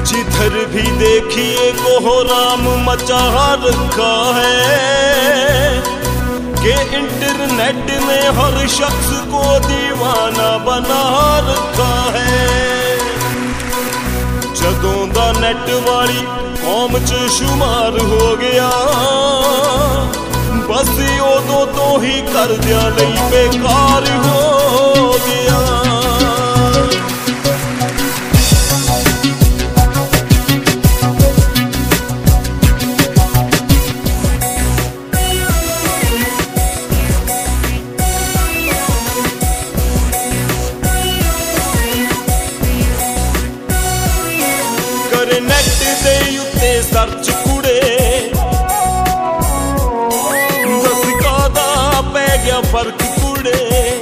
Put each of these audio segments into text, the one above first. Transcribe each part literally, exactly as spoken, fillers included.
जिधर भी देखिए कोहराम मचा रखा है कि इंटरनेट ने हर शख्स को दीवाना बना रखा है। जदों दा नेट वाली कौम च शुमार हो गया, बस उदों तो ही करदियां लई बेकार हो गया। नेट दे उत्ते सर्च कुड़े दस कादा पै गया फर्क कुड़े।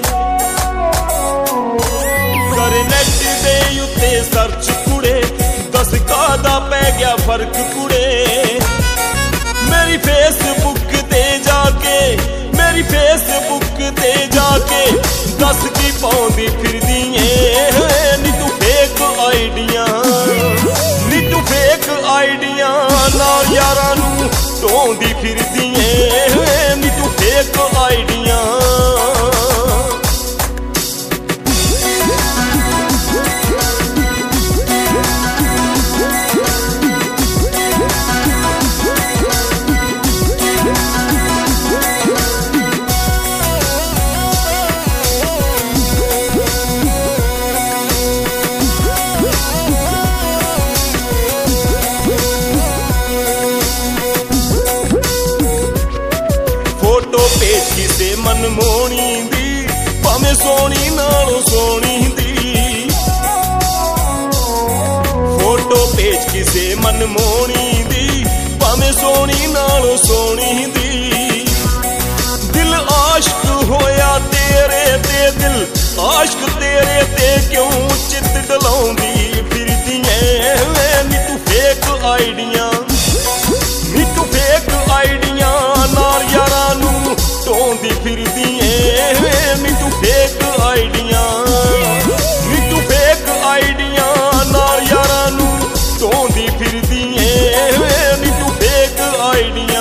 कर नेट दे उत्ते सर्च कुड़े दस कादा पै गया फर्क कुड़े। मेरी फेसबुक ते जाके मेरी फेसबुक ते जाके दस की पाउंदी फिरदी ऐ नी तू फेक आइडियां फेक आइडियां नाल यारां नूं ढोंदी फिरदी ऐ नी तू फेक आइडियां। पेज किसे मनमोहनी दी भावें सोहनी नालों सोहनी दी। फोटो पेज किसे मनमोहनी दी भावें सोहनी नालों सोहनी दी। दिल आशिक होया तेरे ते दिल आशिक तेरे ते क्यों चित डलाउंदी फिरदी ऐ नी तू फेक आइडियां नी तू फेक आइडियां नाल यारां नूं ढोंदी फिरदी ऐ नी तू फेक आइडियां नी तू फेक आइडियां नाल यारां नूं ढोंदी फिरदी ऐ नी तू फेक आइडियां।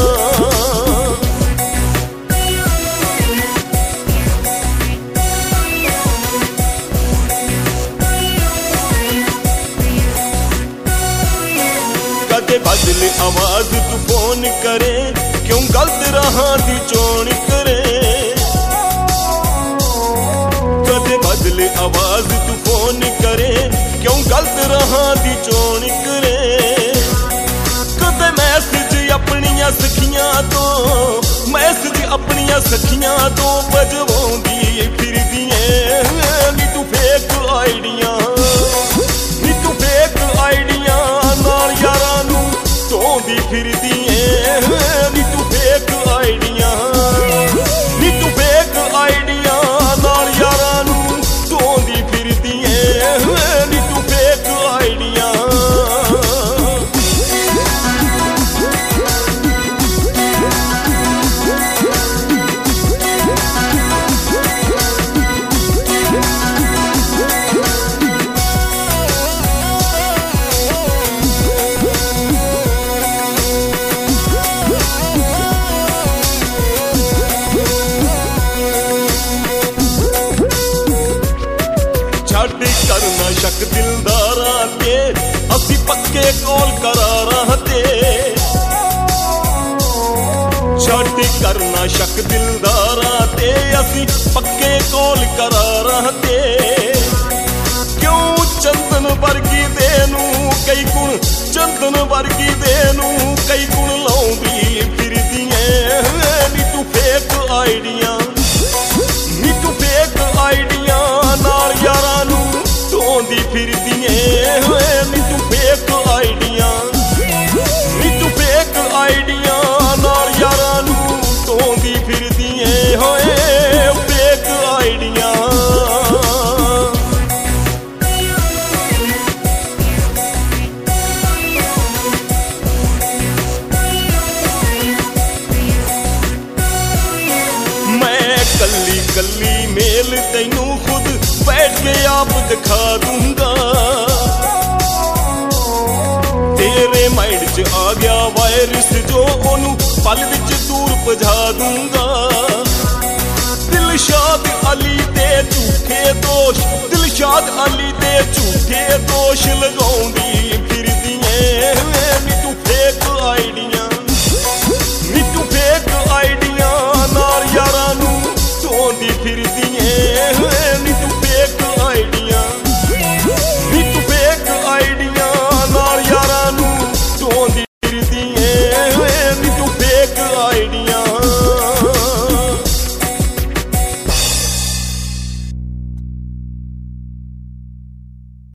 कदे बदल आवाज तू फोन करे क्यों गलत राहां दी चोण करे। कदे बदले आवाज तू फोन करे क्यों गलत राहां दी चोण करे। कदे मैसेज अपनियां सखियां तो मैसेज अपनियां सखियां तो बजवाउंदी फिरदी ऐ नी तू फेक आइडियां नी तू फेक आइडियां नाल यारां नूं ढोंदी फिरदी ऐ नी तू फेक आइडियां नी तू फेक आइडियां नाल यारां नूं ढोंदी फिरदी ऐ नी तू फेक आइडियां। करना शक दिलदारां ते असी पक्के कौल करारां ते। छड्ड करना शक दिलदारां ते असी पक्के कौल करारां ते। क्यों चंदन वर्गी दे नूं कई गुण चंदन वर्गी दे नूं कई गुण लाउंदी फिरदी ऐ नी तू फेक आइडियां नी तू फेक आइडियां नाल यारां नूं ढोंदी फिरदी ऐ नी तू फेक आइडियां नी तू फेक आइडियां नाल यारां नूं ढोंदी फिरदी ऐ होए फेक आइडियां। कल्ली कल्ली मेल तैनू खुद बैठ के आप दिखा दूंगा। 'ਚ ਆ ਗਿਆ ਵਾਇਰਸ ਜੋ ਉਹਨੂੰ ਪਲ ਵਿੱਚ ਦੂਰ ਭਜਾ ਦੂੰਗਾ। ਦਿਲਸ਼ਾਦ ਅਲੀ ਤੇ ਝੂਠੇ ਦੋਸ਼, ਦਿਲਸ਼ਾਦ ਅਲੀ ਤੇ ਝੂਠੇ ਦੋਸ਼ ਲਗਾਉਂਦੇ